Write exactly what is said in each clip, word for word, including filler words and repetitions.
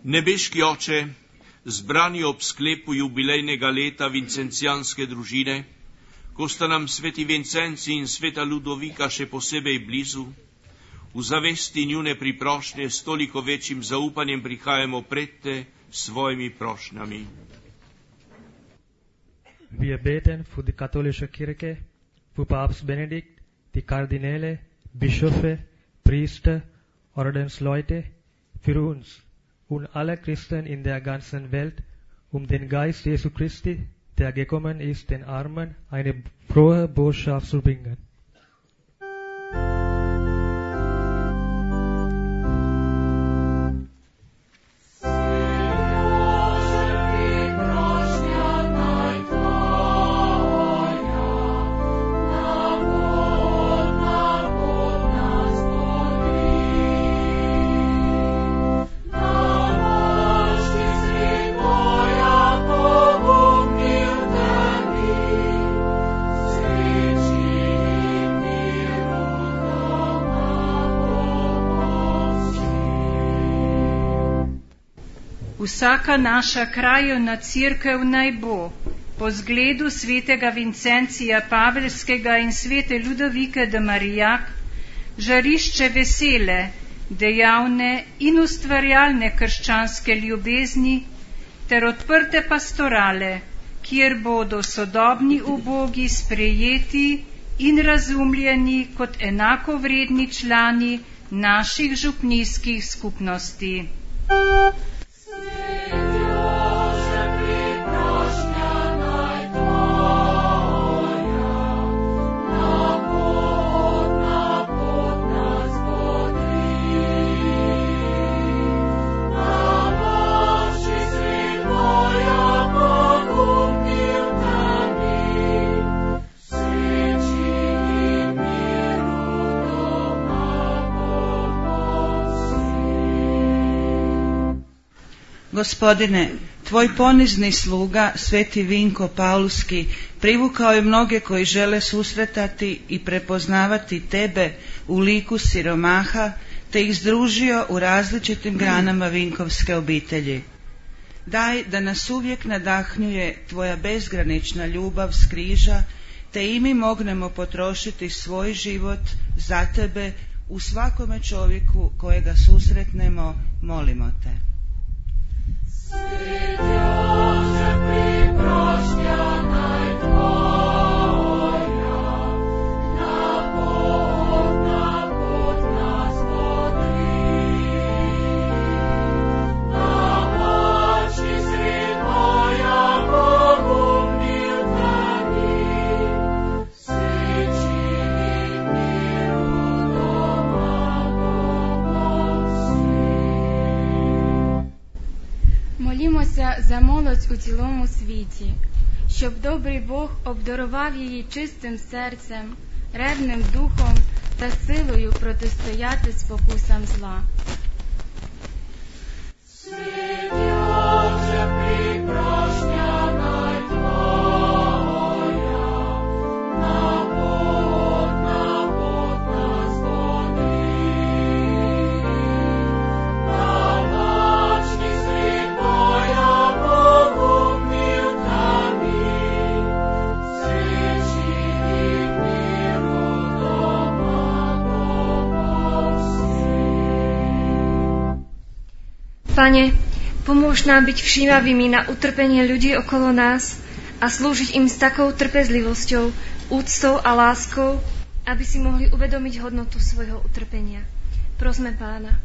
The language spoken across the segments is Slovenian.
Nebeški Oče, zbrani ob sklepu jubilejnega leta vincencijanske družine, ko sta nam sveti Vincenci in sveta Ludovika še posebej blizu, v zavesti njune priprošnje s toliko večjim zaupanjem prihajamo pred te s svojimi prošnjami. Wir beten für die katholische Kirche, für Papst Benedikt, die Kardinäle, Bischöfe, Priester, Ordensleute, für uns und alle Christen in der ganzen Welt, um den Geist Jesu Christi, der gekommen ist, den Armen eine frohe Botschaft zu bringen. Vsaka naša krajevna cerkev naj bo po zgledu svetega Vincencija Paveljskega in svete Ludovike de Marijak žarišče vesele, dejavne in ustvarjalne krščanske ljubezni ter odprte pastorale, kjer bodo sodobni ubogi sprejeti in razumljeni kot enakovredni člani naših župnijskih skupnosti. Gospodine, tvoj ponizni sluga, sveti Vinko Paulski, privukao je mnoge koji žele susretati i prepoznavati tebe u liku siromaha, te ih združio u različitim granama Vinkovske obitelji. Daj da nas uvijek nadahnjuje tvoja bezgranična ljubav s križa, te i mi mognemo potrošiti svoj život za tebe u svakome čovjeku kojega susretnemo, molimo te. Молімося за молодь у цілому світі, щоб добрий Бог обдарував її чистим серцем, ревним духом та силою протистояти спокусам зла. Pane, pomôž nám byť všímavými na utrpenie ľudí okolo nás a slúžiť im s takou trpezlivosťou, úctou a láskou, aby si mohli uvedomiť hodnotu svojho utrpenia. Prosme Pána.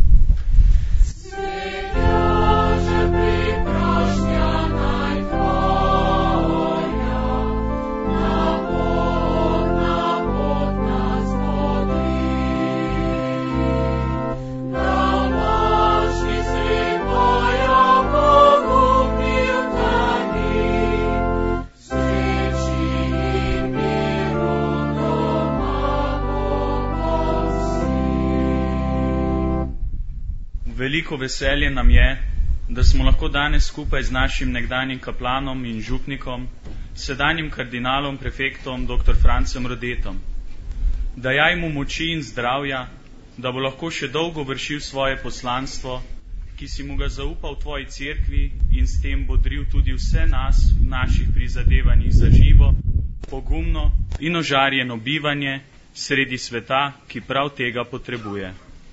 Veliko veselje nam je, da smo lahko danes skupaj z našim nekdanjim kaplanom in župnikom, sedanjim kardinalom prefektom dr. Francem Rodetom. Dajaj mu moči in zdravja, da bo lahko še dolgo vršil svoje poslanstvo ki si mu ga zaupal v tvoji cerkvi in s tem bodril tudi vse nas v naših prizadevanjih za živo, pogumno in ožarjeno bivanje sredi sveta, ki prav tega potrebuje.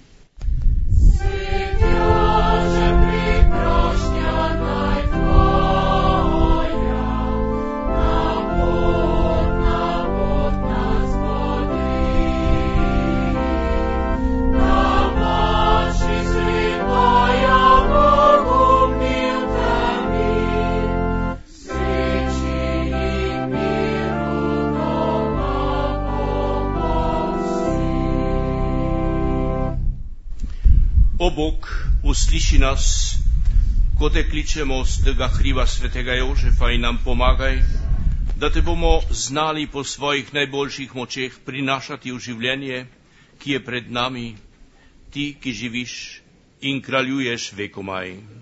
O Bog, usliši nas, ko te kličemo z tega hriba svetega Jožefa in nam pomagaj, da te bomo znali po svojih najboljših močeh prinašati v življenje, ki je pred nami, ti, ki živiš in kraljuješ vekomaj.